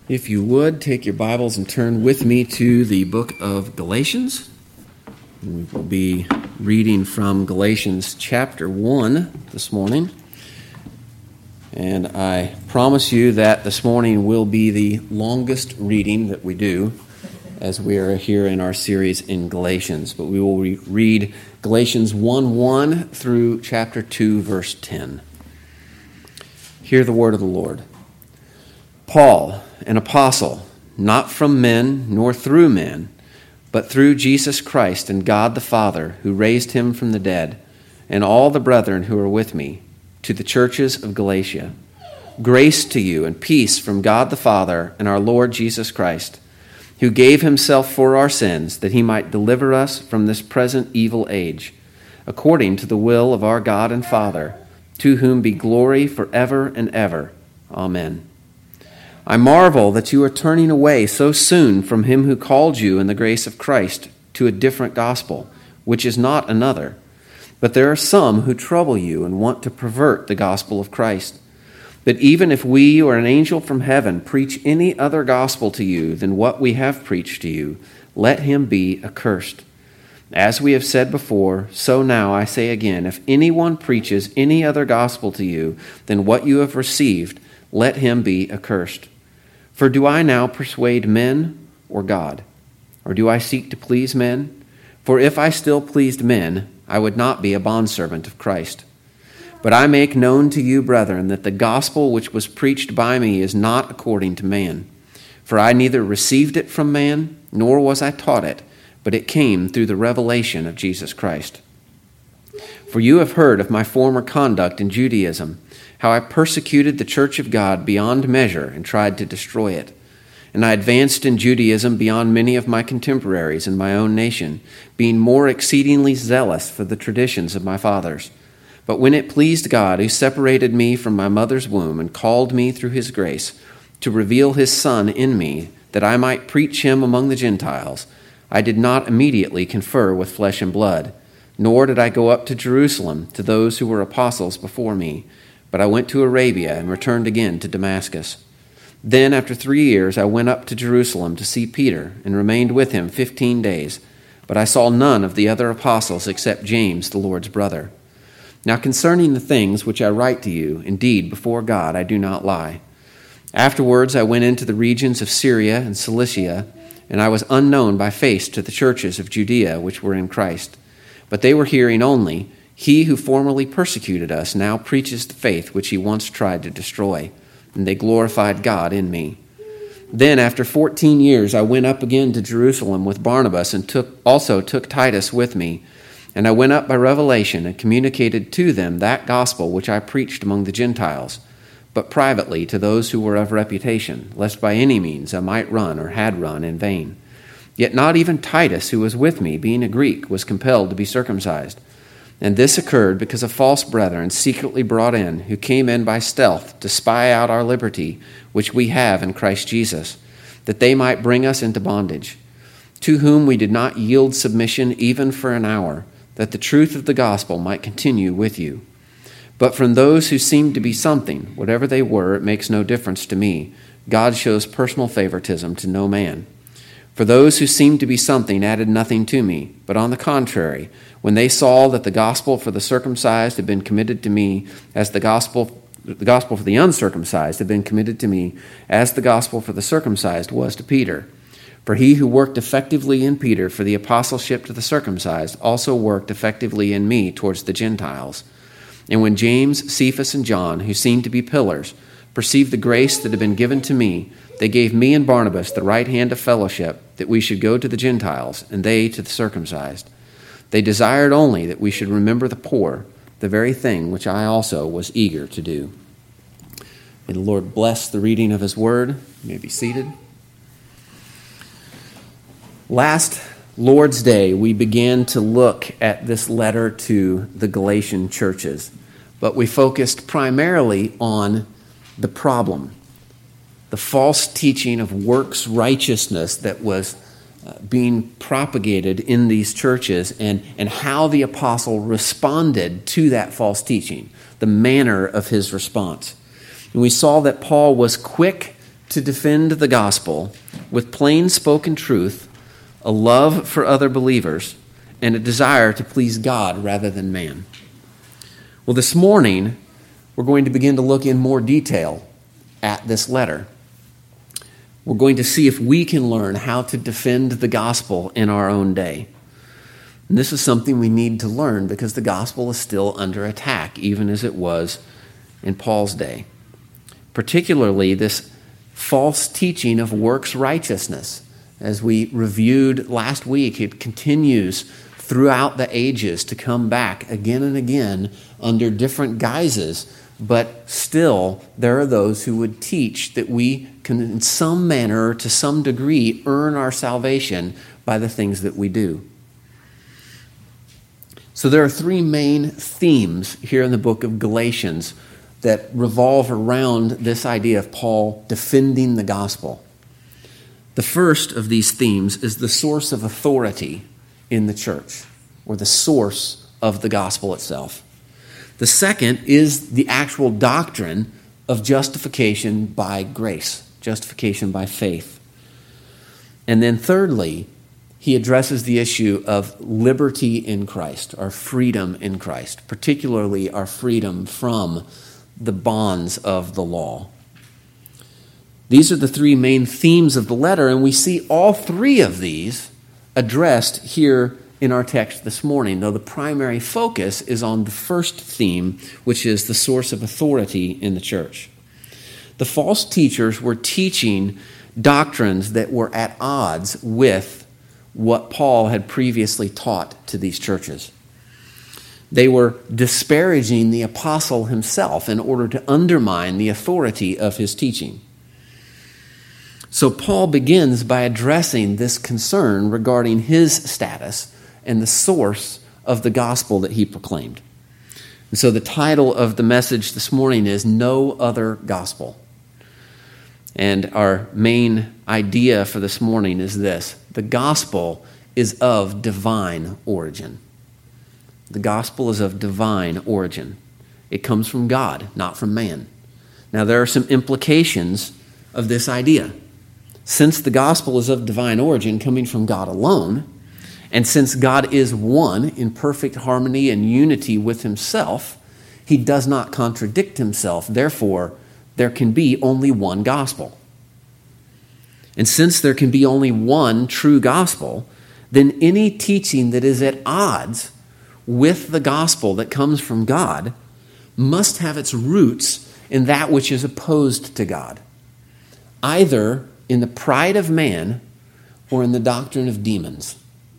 If you would, take your Bibles and turn with me to the book of Galatians. We will be reading from Galatians chapter 1 this morning. And I promise you that this morning will be the longest reading that we do as we are here in our series in Galatians. But we will read Galatians 1:1 through chapter 2, verse 10. Hear the word of the Lord. Paul, an apostle, not from men nor through men, but through Jesus Christ and God the Father, who raised him from the dead, and all the brethren who are with me, to the churches of Galatia. Grace to you and peace from God the Father and our Lord Jesus Christ, who gave himself for our sins, that he might deliver us from this present evil age, according to the will of our God and Father, to whom be glory forever and ever. Amen. I marvel that you are turning away so soon from him who called you in the grace of Christ to a different gospel, which is not another. But there are some who trouble you and want to pervert the gospel of Christ. But even if we or an angel from heaven preach any other gospel to you than what we have preached to you, let him be accursed. As we have said before, so now I say again, if anyone preaches any other gospel to you than what you have received, let him be accursed. For do I now persuade men or God? Or do I seek to please men? For if I still pleased men, I would not be a bondservant of Christ. But I make known to you, brethren, that the gospel which was preached by me is not according to man. For I neither received it from man, nor was I taught it, but it came through the revelation of Jesus Christ. For you have heard of my former conduct in Judaism, how I persecuted the church of God beyond measure and tried to destroy it. And I advanced in Judaism beyond many of my contemporaries in my own nation, being more exceedingly zealous for the traditions of my fathers. But when it pleased God, who separated me from my mother's womb and called me through his grace, to reveal his Son in me, that I might preach him among the Gentiles, I did not immediately confer with flesh and blood, nor did I go up to Jerusalem to those who were apostles before me, but I went to Arabia and returned again to Damascus. Then, after 3 years, I went up to Jerusalem to see Peter and remained with him 15 days, but I saw none of the other apostles except James, the Lord's brother. Now concerning the things which I write to you, indeed, before God I do not lie. Afterwards I went into the regions of Syria and Cilicia, and I was unknown by face to the churches of Judea which were in Christ. But they were hearing only, he who formerly persecuted us now preaches the faith which he once tried to destroy, and they glorified God in me. Then after 14 years I went up again to Jerusalem with Barnabas, and also took Titus with me. And I went up by revelation and communicated to them that gospel which I preached among the Gentiles, but privately to those who were of reputation, lest by any means I might run or had run in vain. Yet not even Titus, who was with me, being a Greek, was compelled to be circumcised. And this occurred because of false brethren secretly brought in, who came in by stealth to spy out our liberty, which we have in Christ Jesus, that they might bring us into bondage, to whom we did not yield submission even for an hour, that the truth of the gospel might continue with you. But from those who seemed to be something, whatever they were, it makes no difference to me. God shows personal favoritism to no man. For those who seemed to be something added nothing to me, but on the contrary, when they saw that the gospel for the circumcised had been committed to me as the gospel for the uncircumcised had been committed to me as the gospel for the circumcised was to Peter. For he who worked effectively in Peter for the apostleship to the circumcised also worked effectively in me towards the Gentiles. And when James, Cephas, and John, who seemed to be pillars, perceived the grace that had been given to me, they gave me and Barnabas the right hand of fellowship, that we should go to the Gentiles, and they to the circumcised. They desired only that we should remember the poor, the very thing which I also was eager to do. May the Lord bless the reading of his word. You may be seated. Last Lord's Day, we began to look at this letter to the Galatian churches, but we focused primarily on the problem, the false teaching of works righteousness that was being propagated in these churches, and how the apostle responded to that false teaching, the manner of his response. And we saw that Paul was quick to defend the gospel with plain spoken truth, a love for other believers, and a desire to please God rather than man. Well, this morning, we're going to begin to look in more detail at this letter. We're going to see if we can learn how to defend the gospel in our own day. And this is something we need to learn because the gospel is still under attack, even as it was in Paul's day. Particularly this false teaching of works righteousness. As we reviewed last week, it continues throughout the ages to come back again and again under different guises, but still there are those who would teach that we can in some manner or to some degree earn our salvation by the things that we do. So there are three main themes here in the book of Galatians that revolve around this idea of Paul defending the gospel. The first of these themes is the source of authority in the church, or the source of the gospel itself. The second is the actual doctrine of justification by grace, justification by faith. And then thirdly, he addresses the issue of liberty in Christ, our freedom in Christ, particularly our freedom from the bonds of the law. These are the three main themes of the letter, and we see all three of these addressed here in our text this morning, though the primary focus is on the first theme, which is the source of authority in the church. The false teachers were teaching doctrines that were at odds with what Paul had previously taught to these churches. They were disparaging the apostle himself in order to undermine the authority of his teaching. So Paul begins by addressing this concern regarding his status and the source of the gospel that he proclaimed. And so the title of the message this morning is No Other Gospel. And our main idea for this morning is this: the gospel is of divine origin. The gospel is of divine origin. It comes from God, not from man. Now, there are some implications of this idea. Since the gospel is of divine origin, coming from God alone, and since God is one in perfect harmony and unity with himself, he does not contradict himself. Therefore, there can be only one gospel. And since there can be only one true gospel, then any teaching that is at odds with the gospel that comes from God must have its roots in that which is opposed to God, either in the pride of man or in the doctrine of demons.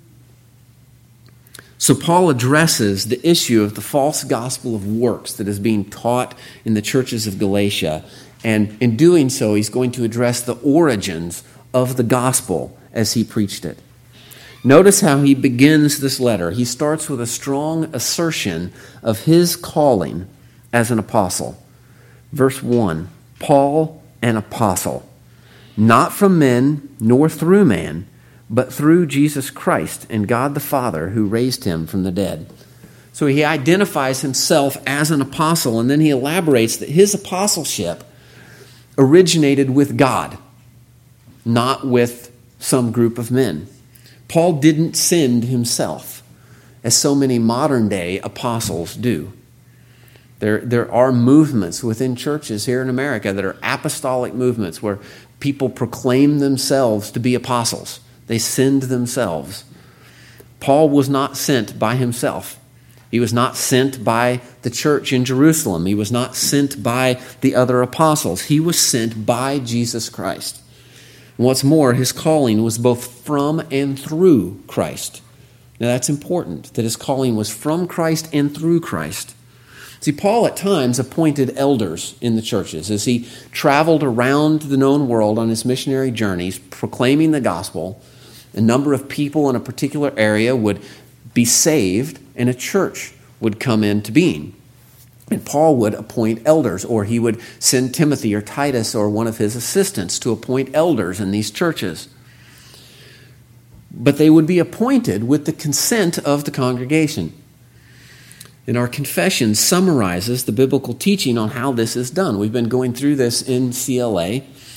So Paul addresses the issue of the false gospel of works that is being taught in the churches of Galatia. And in doing so, he's going to address the origins of the gospel as he preached it. Notice how he begins this letter. He starts with a strong assertion of his calling as an apostle. Verse 1, Paul, an apostle, not from men nor through man, but through Jesus Christ and God the Father who raised him from the dead. So he identifies himself as an apostle, and then he elaborates that his apostleship originated with God, not with some group of men. Paul didn't send himself, as so many modern-day apostles do. There are movements within churches here in America that are apostolic movements where people proclaim themselves to be apostles. They send themselves. Paul was not sent by himself. He was not sent by the church in Jerusalem. He was not sent by the other apostles. He was sent by Jesus Christ. What's more, his calling was both from and through Christ. Now that's important, that his calling was from Christ and through Christ. See, Paul at times appointed elders in the churches as he traveled around the known world on his missionary journeys, proclaiming the gospel. A number of people in a particular area would be saved, and a church would come into being. And Paul would appoint elders, or he would send Timothy or Titus or one of his assistants to appoint elders in these churches. But they would be appointed with the consent of the congregation. And our confession summarizes the biblical teaching on how this is done. We've been going through this in CLA,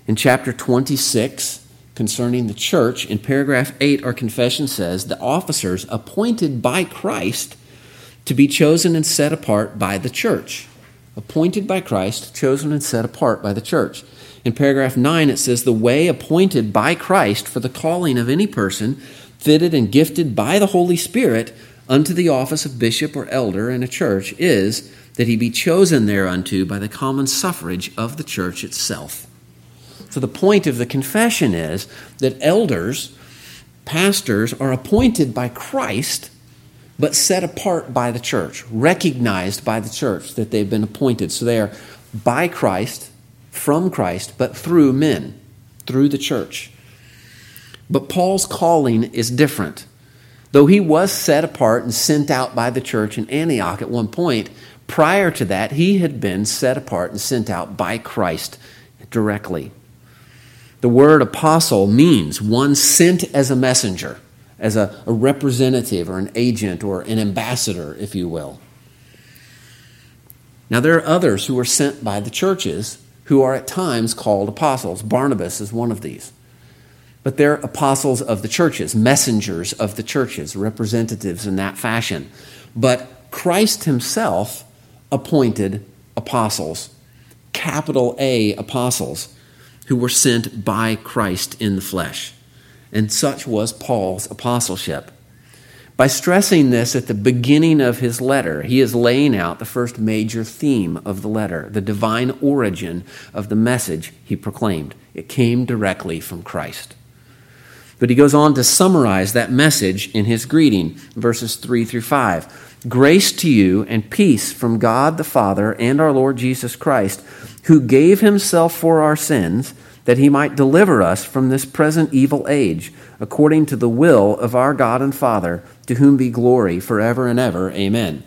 In chapter 26, concerning the church, in paragraph 8, our confession says, the officers appointed by Christ to be chosen and set apart by the church. Appointed by Christ, chosen and set apart by the church. In paragraph 9, it says, the way appointed by Christ for the calling of any person, fitted and gifted by the Holy Spirit unto the office of bishop or elder in a church, is that he be chosen thereunto by the common suffrage of the church itself. So the point of the confession is that elders, pastors, are appointed by Christ, but set apart by the church, recognized by the church that they've been appointed. So they are by Christ, from Christ, but through men, through the church. But Paul's calling is different. Though he was set apart and sent out by the church in Antioch at one point, prior to that, he had been set apart and sent out by Christ directly. The word apostle means one sent as a messenger, as a representative or an agent or an ambassador, if you will. Now, there are others who are sent by the churches who are at times called apostles. Barnabas is one of these. But they're apostles of the churches, messengers of the churches, representatives in that fashion. But Christ himself appointed apostles, capital A apostles, who were sent by Christ in the flesh. And such was Paul's apostleship. By stressing this at the beginning of his letter, he is laying out the first major theme of the letter, the divine origin of the message he proclaimed. It came directly from Christ. But he goes on to summarize that message in his greeting, verses 3 through 5. Grace to you and peace from God the Father and our Lord Jesus Christ, who gave himself for our sins, that he might deliver us from this present evil age, according to the will of our God and Father, to whom be glory forever and ever. Amen.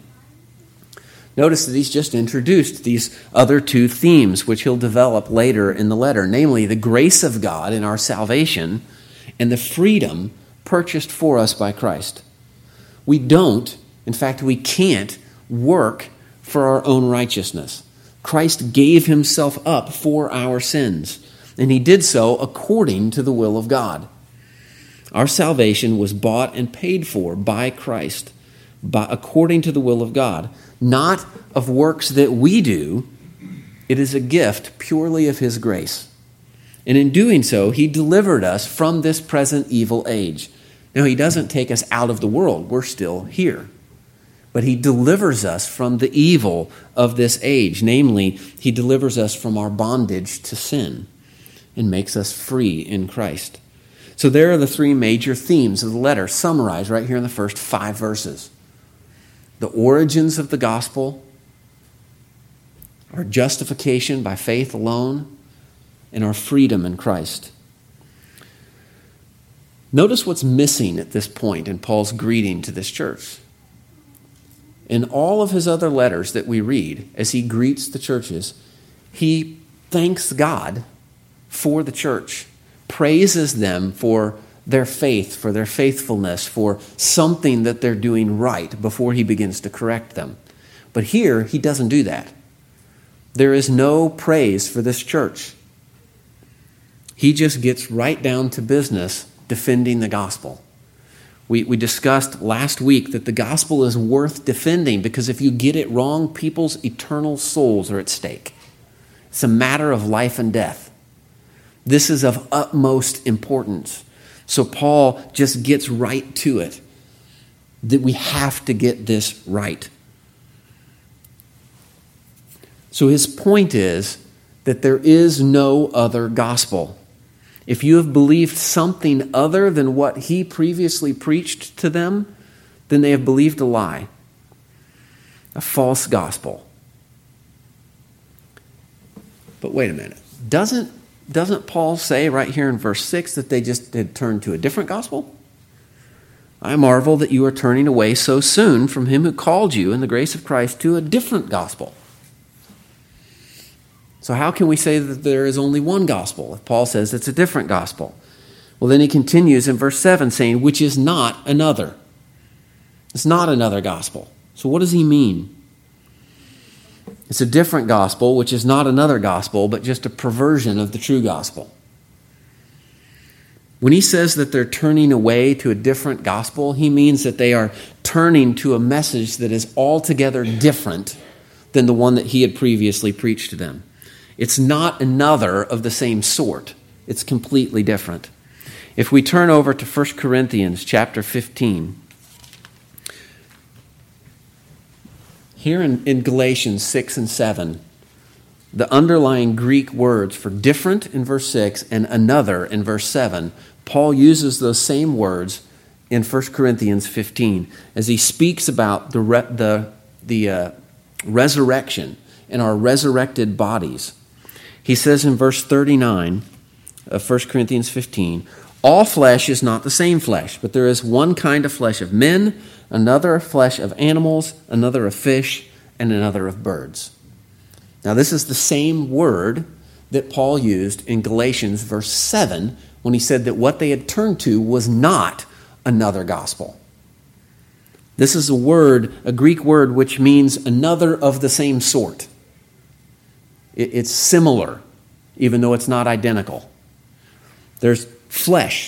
Notice that he's just introduced these other two themes, which he'll develop later in the letter, namely the grace of God in our salvation and the freedom purchased for us by Christ. We don't, in fact, we can't work for our own righteousness. Christ gave himself up for our sins, and he did so according to the will of God. Our salvation was bought and paid for by Christ, according to the will of God, not of works that we do. It is a gift purely of his grace. And in doing so, he delivered us from this present evil age. Now, he doesn't take us out of the world. We're still here. But he delivers us from the evil of this age. Namely, he delivers us from our bondage to sin and makes us free in Christ. So there are the three major themes of the letter summarized right here in the first 5 verses. The origins of the gospel, our justification by faith alone, and our freedom in Christ. Notice what's missing at this point in Paul's greeting to this church. In all of his other letters that we read, as he greets the churches, he thanks God for the church, praises them for their faith, for their faithfulness, for something that they're doing right before he begins to correct them. But here, he doesn't do that. There is no praise for this church. He just gets right down to business defending the gospel. We discussed last week that the gospel is worth defending because if you get it wrong, people's eternal souls are at stake. It's a matter of life and death. This is of utmost importance. So Paul just gets right to it, that we have to get this right. So his point is that there is no other gospel. If you have believed something other than what he previously preached to them, then they have believed a lie, a false gospel. But wait a minute. Doesn't Paul say right here in verse 6 that they just had turned to a different gospel? I marvel that you are turning away so soon from him who called you in the grace of Christ to a different gospel. So how can we say that there is only one gospel if Paul says it's a different gospel? Well, then he continues in verse 7 saying, which is not another. It's not another gospel. So what does he mean? It's a different gospel, which is not another gospel, but just a perversion of the true gospel. When he says that they're turning away to a different gospel, he means that they are turning to a message that is altogether different than the one that he had previously preached to them. It's not another of the same sort. It's completely different. If we turn over to 1 Corinthians chapter 15, here in Galatians 6 and 7, the underlying Greek words for different in verse 6 and another in verse 7, Paul uses those same words in 1 Corinthians 15 as he speaks about the resurrection and our resurrected bodies. He says in verse 39 of 1 Corinthians 15, all flesh is not the same flesh, but there is one kind of flesh of men, another flesh of animals, another of fish, and another of birds. Now this is the same word that Paul used in Galatians verse 7 when he said that what they had turned to was not another gospel. This is a Greek word which means another of the same sort. It's similar, even though it's not identical. There's flesh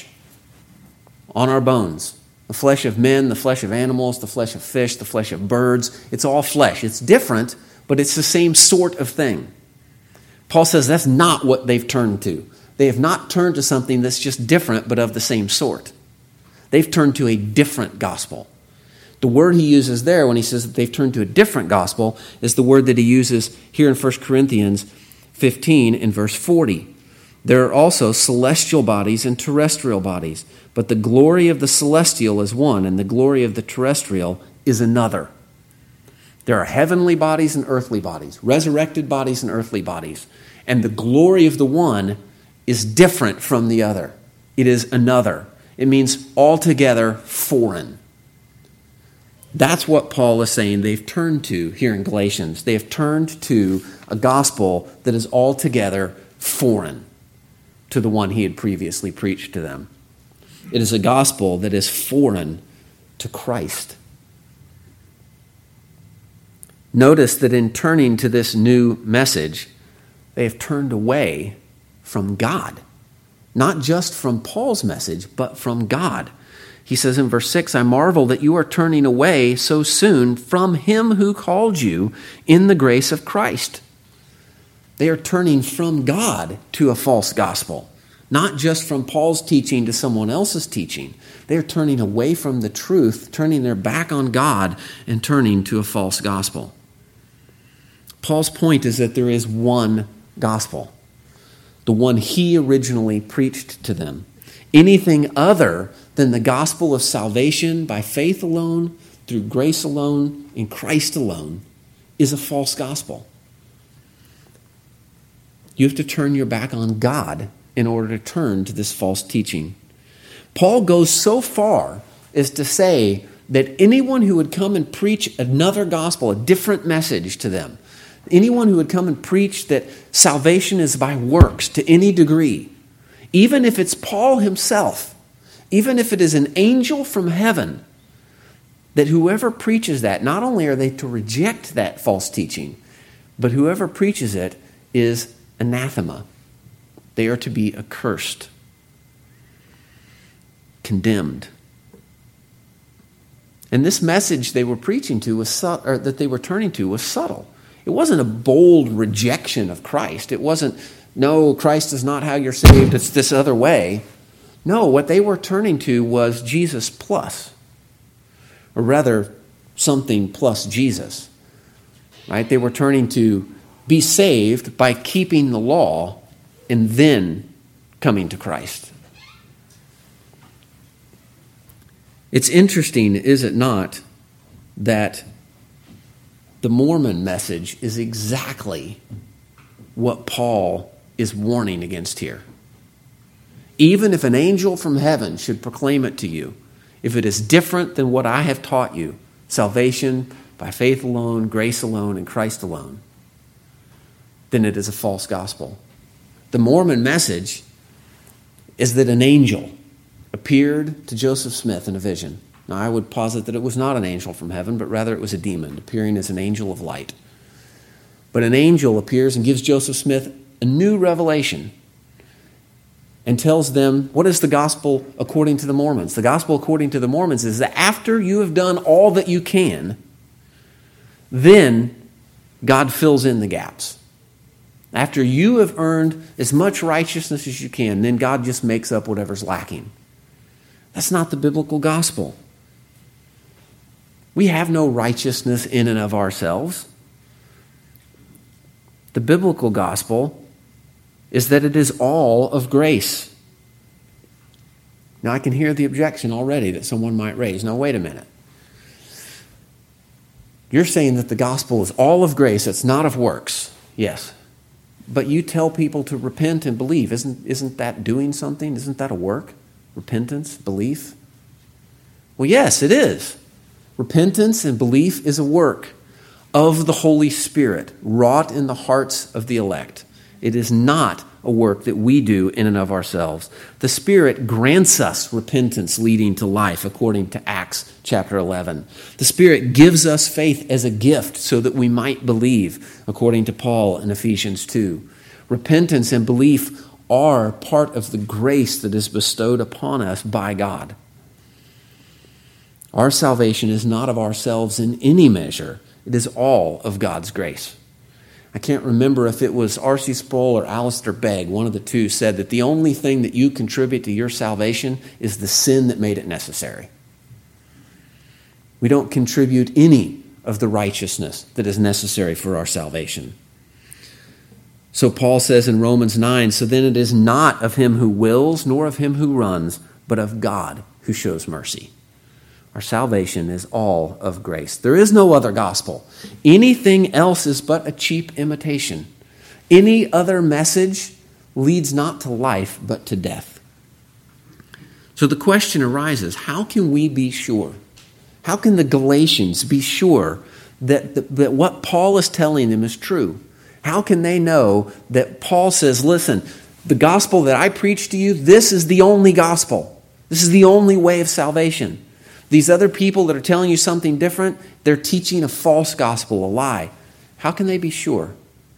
on our bones. The flesh of men, the flesh of animals, the flesh of fish, the flesh of birds. It's all flesh. It's different, but it's the same sort of thing. Paul says that's not what they've turned to. They have not turned to something that's just different, but of the same sort. They've turned to a different gospel. The word he uses there when he says that they've turned to a different gospel is the word that he uses here in 1 Corinthians 15 in verse 40. There are also celestial bodies and terrestrial bodies, but the glory of the celestial is one, and the glory of the terrestrial is another. There are heavenly bodies and earthly bodies, resurrected bodies and earthly bodies, and the glory of the one is different from the other. It is another. It means altogether foreign. That's what Paul is saying they've turned to here in Galatians. They have turned to a gospel that is altogether foreign to the one he had previously preached to them. It is a gospel that is foreign to Christ. Notice that in turning to this new message, they have turned away from God. Not just from Paul's message, but from God. He says in verse 6, I marvel that you are turning away so soon from him who called you in the grace of Christ. They are turning from God to a false gospel. Not just from Paul's teaching to someone else's teaching. They are turning away from the truth, turning their back on God, and turning to a false gospel. Paul's point is that there is one gospel, the one he originally preached to them. Anything other than the gospel of salvation by faith alone, through grace alone, in Christ alone, is a false gospel. You have to turn your back on God in order to turn to this false teaching. Paul goes so far as to say that anyone who would come and preach another gospel, a different message to them, anyone who would come and preach that salvation is by works to any degree, even if it's Paul himself, even if it is an angel from heaven, that whoever preaches that, not only are they to reject that false teaching, but whoever preaches it is anathema. They are to be accursed, condemned. And this message they were preaching to that they were turning to was subtle. It wasn't a bold rejection of Christ. It wasn't, no, Christ is not how you're saved, it's this other way. No, what they were turning to was Jesus plus, or rather, something plus Jesus. Right? They were turning to be saved by keeping the law and then coming to Christ. It's interesting, is it not, that the Mormon message is exactly what Paul is warning against here. Even if an angel from heaven should proclaim it to you, if it is different than what I have taught you, salvation by faith alone, grace alone, and Christ alone, then it is a false gospel. The Mormon message is that an angel appeared to Joseph Smith in a vision. Now, I would posit that it was not an angel from heaven, but rather it was a demon appearing as an angel of light. But an angel appears and gives Joseph Smith a new revelation and tells them, what is the gospel according to the Mormons? The gospel according to the Mormons is that after you have done all that you can, then God fills in the gaps. After you have earned as much righteousness as you can, then God just makes up whatever's lacking. That's not the biblical gospel. We have no righteousness in and of ourselves. The biblical gospel is that it is all of grace. Now, I can hear the objection already that someone might raise. Now, wait a minute. You're saying that the gospel is all of grace, it's not of works. Yes. But you tell people to repent and believe. Isn't that doing something? Isn't that a work? Repentance, belief? Well, yes, it is. Repentance and belief is a work of the Holy Spirit, wrought in the hearts of the elect. It is not a work that we do in and of ourselves. The Spirit grants us repentance leading to life, according to Acts chapter 11. The Spirit gives us faith as a gift so that we might believe, according to Paul in Ephesians 2. Repentance and belief are part of the grace that is bestowed upon us by God. Our salvation is not of ourselves in any measure. It is all of God's grace. I can't remember if it was R.C. Sproul or Alistair Begg, one of the two, said that the only thing that you contribute to your salvation is the sin that made it necessary. We don't contribute any of the righteousness that is necessary for our salvation. So Paul says in Romans 9, so then it is not of him who wills, nor of him who runs, but of God who shows mercy. Our salvation is all of grace. There is no other gospel. Anything else is but a cheap imitation. Any other message leads not to life, but to death. So the question arises, how can we be sure? How can the Galatians be sure that what Paul is telling them is true? How can they know that Paul says, listen, the gospel that I preach to you, this is the only gospel. This is the only way of salvation. These other people that are telling you something different, they're teaching a false gospel, a lie. How can they be sure?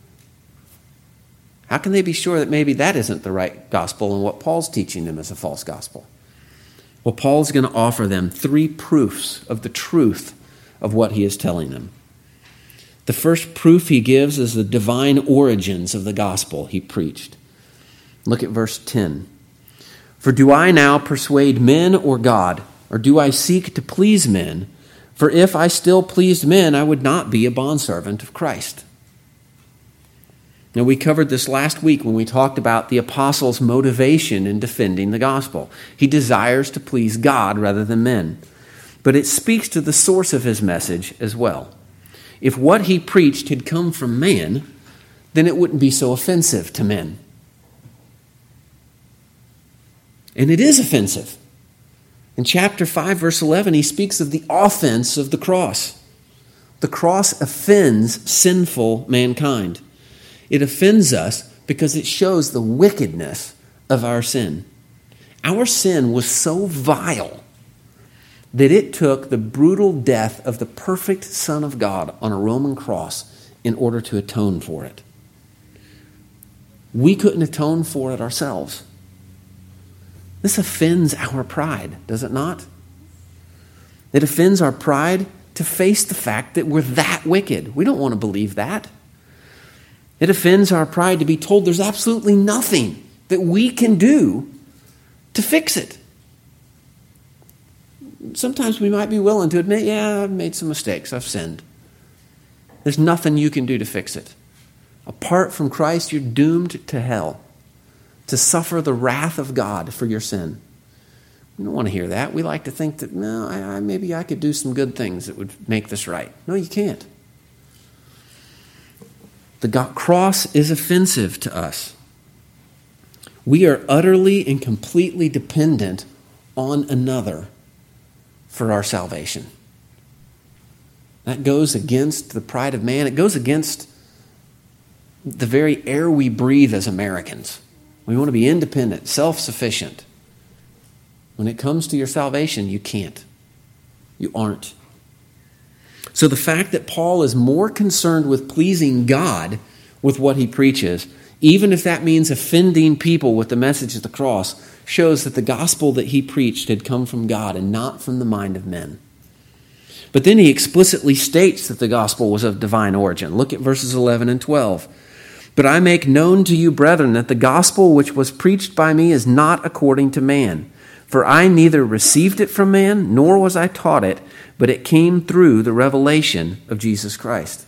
How can they be sure that maybe that isn't the right gospel and what Paul's teaching them is a false gospel? Well, Paul's going to offer them 3 proofs of the truth of what he is telling them. The first proof he gives is the divine origins of the gospel he preached. Look at verse 10. For do I now persuade men or God? Or do I seek to please men? For if I still pleased men, I would not be a bondservant of Christ. Now, we covered this last week when we talked about the apostle's motivation in defending the gospel. He desires to please God rather than men. But it speaks to the source of his message as well. If what he preached had come from man, then it wouldn't be so offensive to men. And it is offensive. In chapter 5, verse 11, he speaks of the offense of the cross. The cross offends sinful mankind. It offends us because it shows the wickedness of our sin. Our sin was so vile that it took the brutal death of the perfect Son of God on a Roman cross in order to atone for it. We couldn't atone for it ourselves. This offends our pride, does it not? It offends our pride to face the fact that we're that wicked. We don't want to believe that. It offends our pride to be told there's absolutely nothing that we can do to fix it. Sometimes we might be willing to admit, yeah, I've made some mistakes, I've sinned. There's nothing you can do to fix it. Apart from Christ, you're doomed to hell, to suffer the wrath of God for your sin. We don't want to hear that. We like to think that, no, maybe I could do some good things that would make this right. No, you can't. The cross is offensive to us. We are utterly and completely dependent on another for our salvation. That goes against the pride of man. It goes against the very air we breathe as Americans. We want to be independent, self-sufficient. When it comes to your salvation, you can't. You aren't. So the fact that Paul is more concerned with pleasing God with what he preaches, even if that means offending people with the message of the cross, shows that the gospel that he preached had come from God and not from the mind of men. But then he explicitly states that the gospel was of divine origin. Look at verses 11 and 12. But I make known to you, brethren, that the gospel which was preached by me is not according to man. For I neither received it from man, nor was I taught it, but it came through the revelation of Jesus Christ.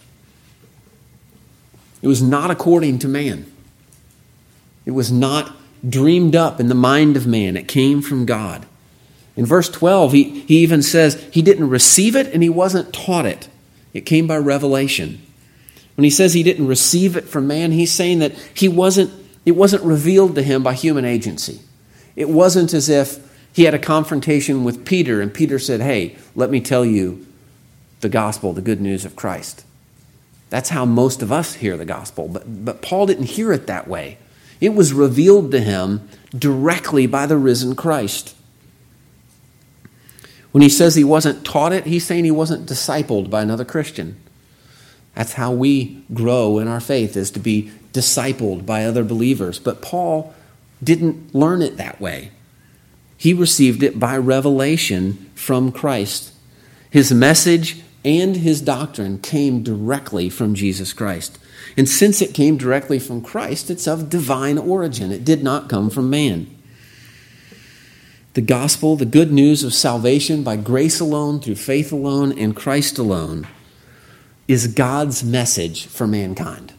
It was not according to man. It was not dreamed up in the mind of man. It came from God. In verse 12, he even says he didn't receive it and he wasn't taught it. It came by revelation. When he says he didn't receive it from man, he's saying that it wasn't revealed to him by human agency. It wasn't as if he had a confrontation with Peter and Peter said, hey, let me tell you the gospel, the good news of Christ. That's how most of us hear the gospel. But Paul didn't hear it that way. It was revealed to him directly by the risen Christ. When he says he wasn't taught it, he's saying he wasn't discipled by another Christian. That's how we grow in our faith, is to be discipled by other believers. But Paul didn't learn it that way. He received it by revelation from Christ. His message and his doctrine came directly from Jesus Christ. And since it came directly from Christ, it's of divine origin. It did not come from man. The gospel, the good news of salvation by grace alone, through faith alone, in Christ alone, is God's message for mankind.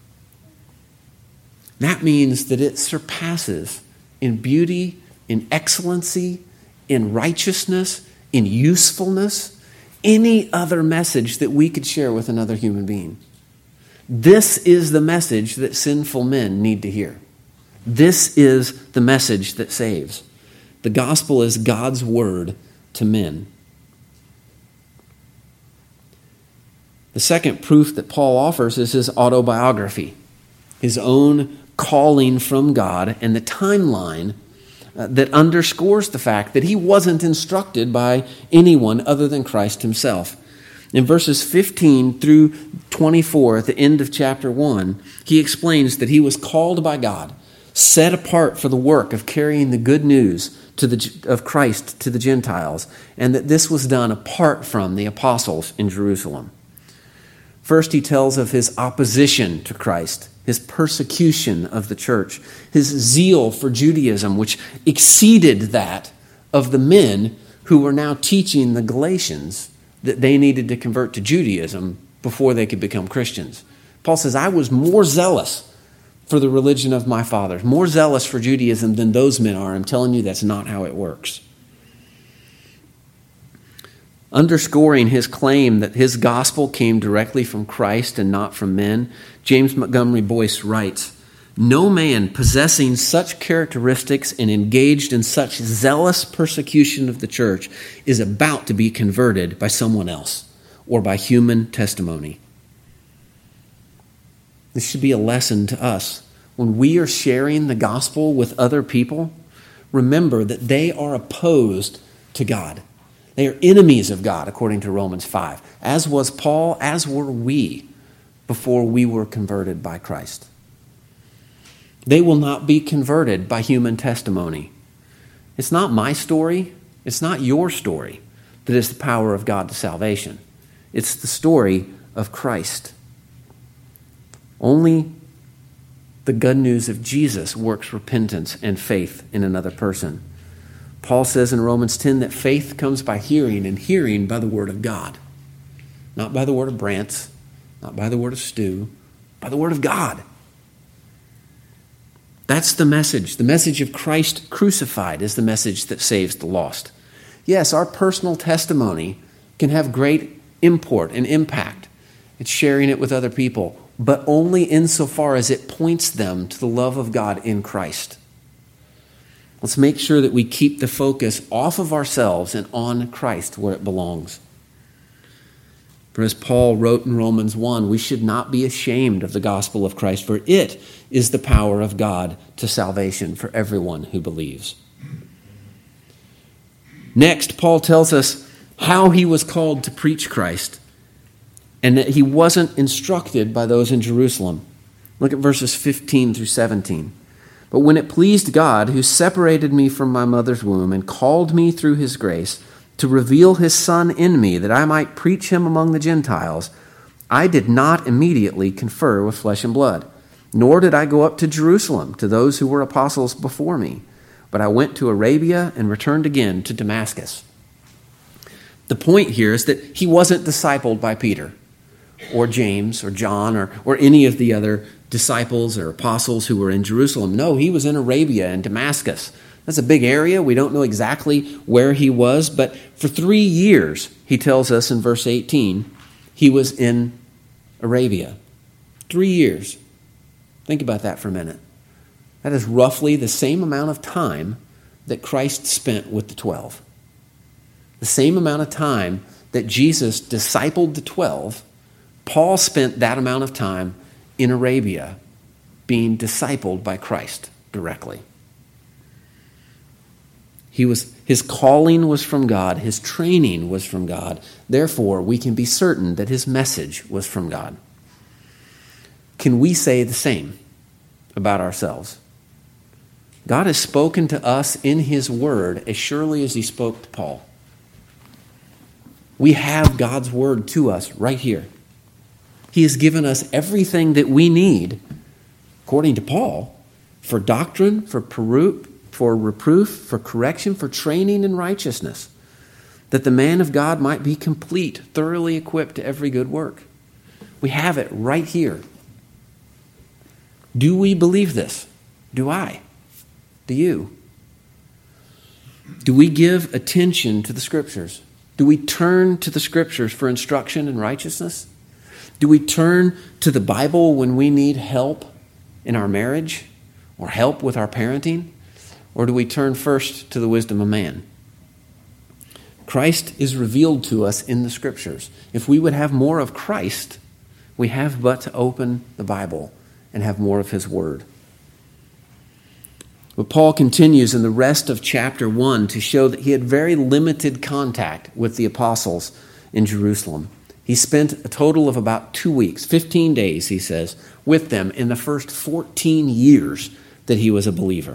That means that it surpasses in beauty, in excellency, in righteousness, in usefulness, any other message that we could share with another human being. This is the message that sinful men need to hear. This is the message that saves. The gospel is God's word to men. The second proof that Paul offers is his autobiography, his own calling from God, and the timeline that underscores the fact that he wasn't instructed by anyone other than Christ himself. In verses 15 through 24, at the end of chapter 1, he explains that he was called by God, set apart for the work of carrying the good news of Christ to the Gentiles, and that this was done apart from the apostles in Jerusalem. First, he tells of his opposition to Christ, his persecution of the church, his zeal for Judaism, which exceeded that of the men who were now teaching the Galatians that they needed to convert to Judaism before they could become Christians. Paul says, I was more zealous for the religion of my fathers, more zealous for Judaism than those men are. I'm telling you, that's not how it works. Underscoring his claim that his gospel came directly from Christ and not from men, James Montgomery Boyce writes, no man possessing such characteristics and engaged in such zealous persecution of the church is about to be converted by someone else or by human testimony. This should be a lesson to us. When we are sharing the gospel with other people, remember that they are opposed to God. They are enemies of God, according to Romans 5. As was Paul, as were we before we were converted by Christ. They will not be converted by human testimony. It's not my story. It's not your story that is the power of God to salvation. It's the story of Christ. Only the good news of Jesus works repentance and faith in another person. Paul says in Romans 10 that faith comes by hearing, and hearing by the word of God. Not by the word of Brant's, not by the word of Stu, by the word of God. That's the message. The message of Christ crucified is the message that saves the lost. Yes, our personal testimony can have great import and impact. It's sharing it with other people, but only insofar as it points them to the love of God in Christ. Let's make sure that we keep the focus off of ourselves and on Christ where it belongs. For as Paul wrote in Romans 1, we should not be ashamed of the gospel of Christ, for it is the power of God to salvation for everyone who believes. Next, Paul tells us how he was called to preach Christ and that he wasn't instructed by those in Jerusalem. Look at verses 15 through 17. But when it pleased God, who separated me from my mother's womb and called me through his grace to reveal his Son in me, that I might preach him among the Gentiles, I did not immediately confer with flesh and blood, nor did I go up to Jerusalem to those who were apostles before me, but I went to Arabia and returned again to Damascus. The point here is that he wasn't discipled by Peter or James or John or any of the other disciples or apostles who were in Jerusalem. No, he was in Arabia and Damascus. That's a big area. We don't know exactly where he was, but for 3 years, he tells us in verse 18, he was in Arabia. 3 years. Think about that for a minute. That is roughly the same amount of time that Christ spent with the 12. The same amount of time that Jesus discipled the 12, Paul spent that amount of time in Arabia being discipled by Christ directly. His calling was from God. His training was from God. Therefore, we can be certain that his message was from God. Can we say the same about ourselves? God has spoken to us in his word as surely as he spoke to Paul. We have God's word to us right here. He has given us everything that we need, according to Paul, for doctrine, for reproof, for correction, for training in righteousness, that the man of God might be complete, thoroughly equipped to every good work. We have it right here. Do we believe this? Do I? Do you? Do we give attention to the Scriptures? Do we turn to the Scriptures for instruction in righteousness? Do we turn to the Bible when we need help in our marriage or help with our parenting? Or do we turn first to the wisdom of man? Christ is revealed to us in the Scriptures. If we would have more of Christ, we have but to open the Bible and have more of his word. But Paul continues in the rest of chapter 1 to show that he had very limited contact with the apostles in Jerusalem. He spent a total of about 2 weeks, 15 days, he says, with them in the first 14 years that he was a believer.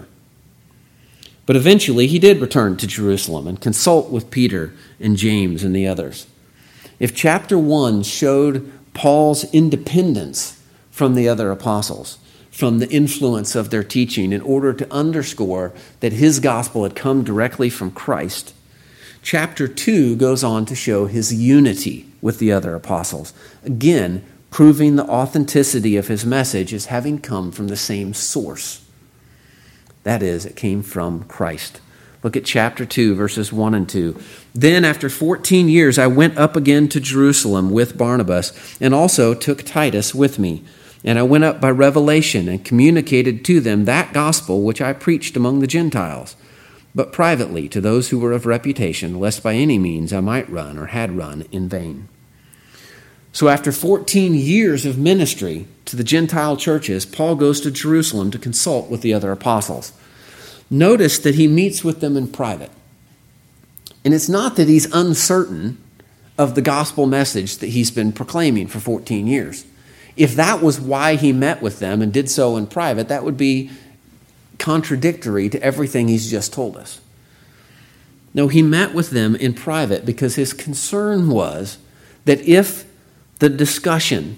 But eventually he did return to Jerusalem and consult with Peter and James and the others. If chapter 1 showed Paul's independence from the other apostles, from the influence of their teaching in order to underscore that his gospel had come directly from Christ, chapter 2 goes on to show his unity with the other apostles, again proving the authenticity of his message as having come from the same source. That is, it came from Christ. Look at chapter 2, verses 1 and 2. Then after 14 years I went up again to Jerusalem with Barnabas, and also took Titus with me. And I went up by revelation and communicated to them that gospel which I preached among the Gentiles, but privately to those who were of reputation, lest by any means I might run or had run in vain. So after 14 years of ministry to the Gentile churches, Paul goes to Jerusalem to consult with the other apostles. Notice that he meets with them in private. And it's not that he's uncertain of the gospel message that he's been proclaiming for 14 years. If that was why he met with them and did so in private, that would be contradictory to everything he's just told us. No, he met with them in private because his concern was that if the discussion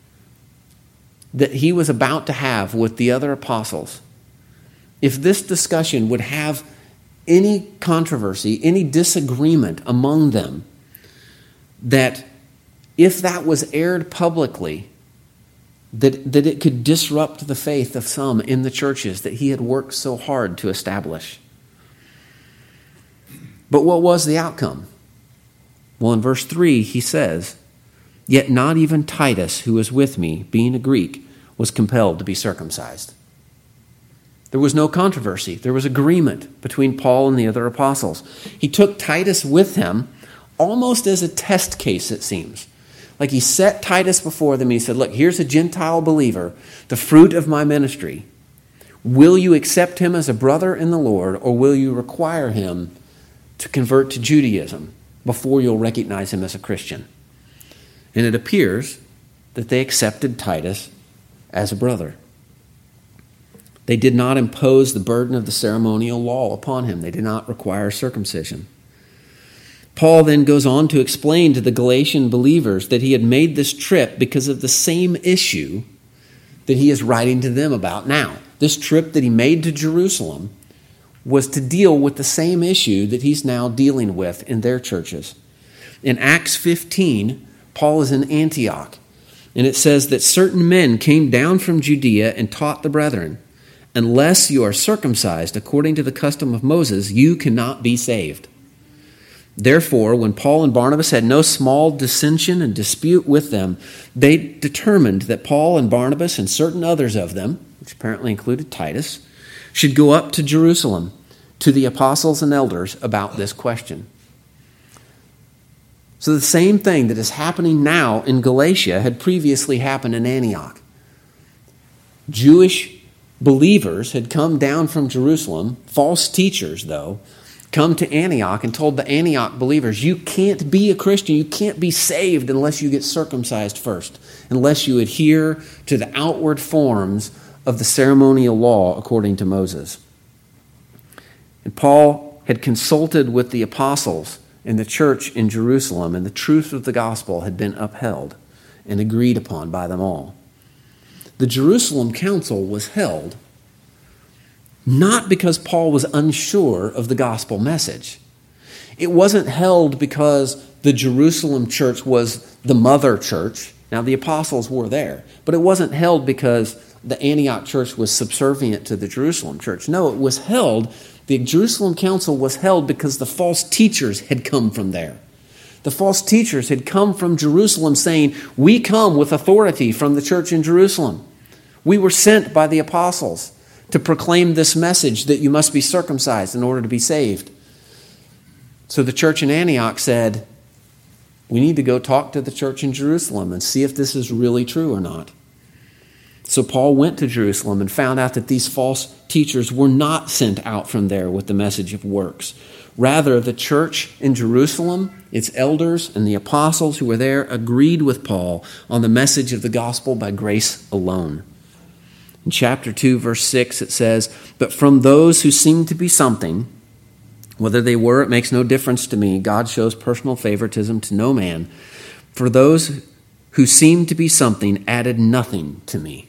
that he was about to have with the other apostles, if this discussion would have any controversy, any disagreement among them, that if that was aired publicly, that it could disrupt the faith of some in the churches that he had worked so hard to establish. But what was the outcome? Well, in verse 3, he says, "Yet not even Titus, who was with me, being a Greek, was compelled to be circumcised." There was no controversy. There was agreement between Paul and the other apostles. He took Titus with him almost as a test case, it seems. Like he set Titus before them and he said, look, here's a Gentile believer, the fruit of my ministry. Will you accept him as a brother in the Lord, or will you require him to convert to Judaism before you'll recognize him as a Christian? And it appears that they accepted Titus as a brother. They did not impose the burden of the ceremonial law upon him. They did not require circumcision. Paul then goes on to explain to the Galatian believers that he had made this trip because of the same issue that he is writing to them about now. This trip that he made to Jerusalem was to deal with the same issue that he's now dealing with in their churches. In Acts 15, Paul is in Antioch, and it says that certain men came down from Judea and taught the brethren, unless you are circumcised according to the custom of Moses, you cannot be saved. Therefore, when Paul and Barnabas had no small dissension and dispute with them, they determined that Paul and Barnabas and certain others of them, which apparently included Titus, should go up to Jerusalem to the apostles and elders about this question. So the same thing that is happening now in Galatia had previously happened in Antioch. Jewish believers had come down from Jerusalem, false teachers though, come to Antioch and told the Antioch believers, you can't be a Christian, you can't be saved unless you get circumcised first, unless you adhere to the outward forms of the ceremonial law according to Moses. And Paul had consulted with the apostles in the church in Jerusalem, and the truth of the gospel had been upheld and agreed upon by them all. The Jerusalem council was held not because Paul was unsure of the gospel message. It wasn't held because the Jerusalem church was the mother church. Now, the apostles were there, but it wasn't held because the Antioch church was subservient to the Jerusalem church. No, it was held, the Jerusalem council was held because the false teachers had come from there. The false teachers had come from Jerusalem saying, we come with authority from the church in Jerusalem. We were sent by the apostles to proclaim this message that you must be circumcised in order to be saved. So the church in Antioch said, we need to go talk to the church in Jerusalem and see if this is really true or not. So Paul went to Jerusalem and found out that these false teachers were not sent out from there with the message of works. Rather, the church in Jerusalem, its elders and the apostles who were there agreed with Paul on the message of the gospel by grace alone. In chapter 2, verse 6, it says, but from those who seemed to be something, whether they were, it makes no difference to me. God shows personal favoritism to no man. For those who seemed to be something added nothing to me.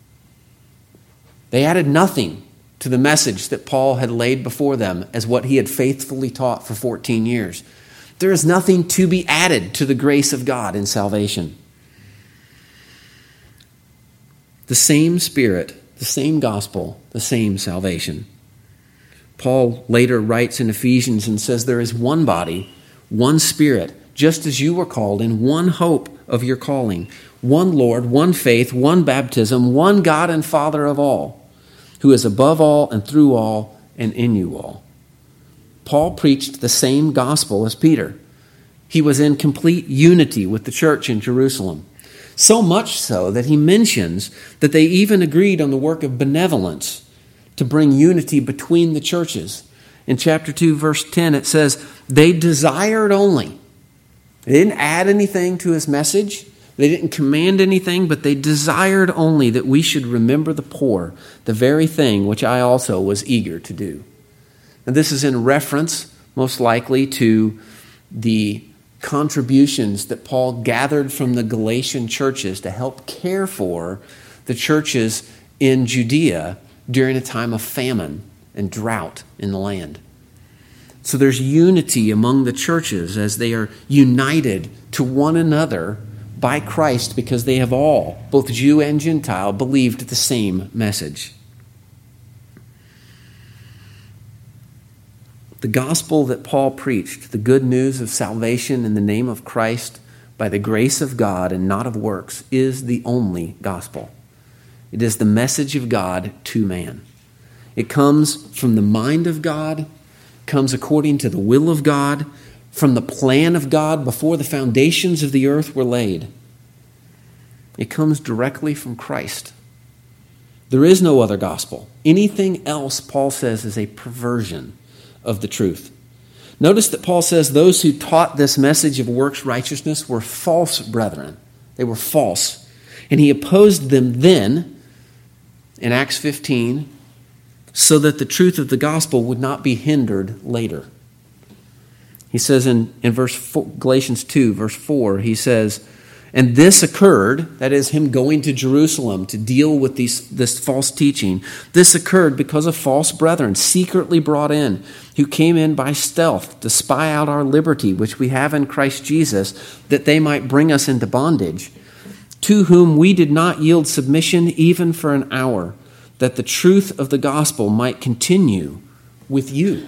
They added nothing to the message that Paul had laid before them as what he had faithfully taught for 14 years. There is nothing to be added to the grace of God in salvation. The same Spirit, the same gospel, the same salvation. Paul later writes in Ephesians and says there is one body, one Spirit, just as you were called in one hope of your calling, one Lord, one faith, one baptism, one God and Father of all, who is above all and through all and in you all. Paul preached the same gospel as Peter. He was in complete unity with the church in Jerusalem. So much so that he mentions that they even agreed on the work of benevolence to bring unity between the churches. In chapter 2, verse 10, it says, they desired only. They didn't add anything to his message. They didn't command anything, but they desired only that we should remember the poor, the very thing which I also was eager to do. And this is in reference, most likely, to the contributions that Paul gathered from the Galatian churches to help care for the churches in Judea during a time of famine and drought in the land. So there's unity among the churches as they are united to one another by Christ because they have all, both Jew and Gentile, believed the same message. The gospel that Paul preached, the good news of salvation in the name of Christ by the grace of God and not of works, is the only gospel. It is the message of God to man. It comes from the mind of God, comes according to the will of God, from the plan of God before the foundations of the earth were laid. It comes directly from Christ. There is no other gospel. Anything else, Paul says, is a perversion of the truth. Notice that Paul says those who taught this message of works righteousness were false brethren. They were false. And he opposed them then, in Acts 15, so that the truth of the gospel would not be hindered later. He says in Galatians 2, verse 4, he says, and this occurred, that is him going to Jerusalem to deal with this false teaching. This occurred because of false brethren, secretly brought in, who came in by stealth to spy out our liberty, which we have in Christ Jesus, that they might bring us into bondage, to whom we did not yield submission even for an hour, that the truth of the gospel might continue with you.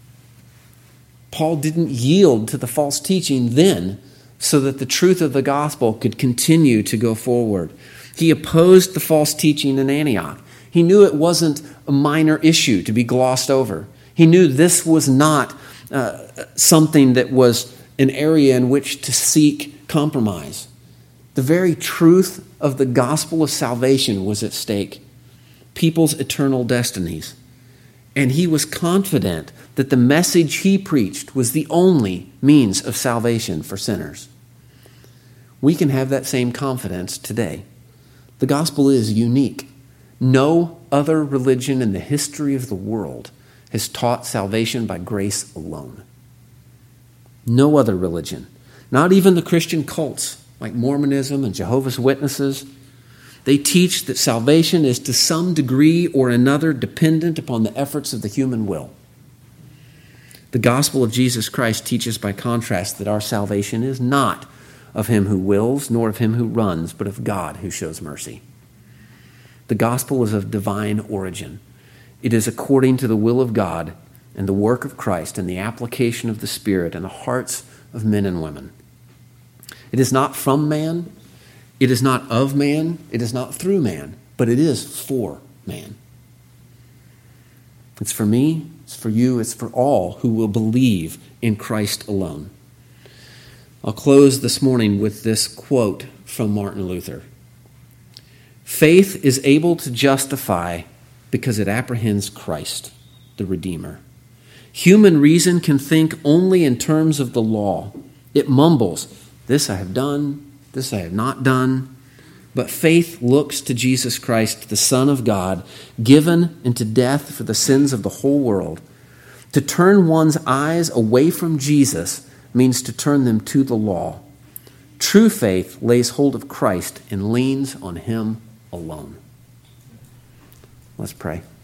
Paul didn't yield to the false teaching then, so that the truth of the gospel could continue to go forward. He opposed the false teaching in Antioch. He knew it wasn't a minor issue to be glossed over. He knew this was not something that was an area in which to seek compromise. The very truth of the gospel of salvation was at stake, people's eternal destinies. And he was confident that the message he preached was the only means of salvation for sinners. We can have that same confidence today. The gospel is unique. No other religion in the history of the world has taught salvation by grace alone. No other religion, not even the Christian cults like Mormonism and Jehovah's Witnesses. They teach that salvation is to some degree or another dependent upon the efforts of the human will. The gospel of Jesus Christ teaches by contrast that our salvation is not of him who wills, nor of him who runs, but of God who shows mercy. The gospel is of divine origin. It is according to the will of God and the work of Christ and the application of the Spirit in the hearts of men and women. It is not from man, it is not of man, it is not through man, but it is for man. It's for me, it's for you, it's for all who will believe in Christ alone. I'll close this morning with this quote from Martin Luther. Faith is able to justify because it apprehends Christ, the Redeemer. Human reason can think only in terms of the law. It mumbles, this I have done, this I have not done. But faith looks to Jesus Christ, the Son of God, given into death for the sins of the whole world. To turn one's eyes away from Jesus means to turn them to the law. True faith lays hold of Christ and leans on him alone. Let's pray.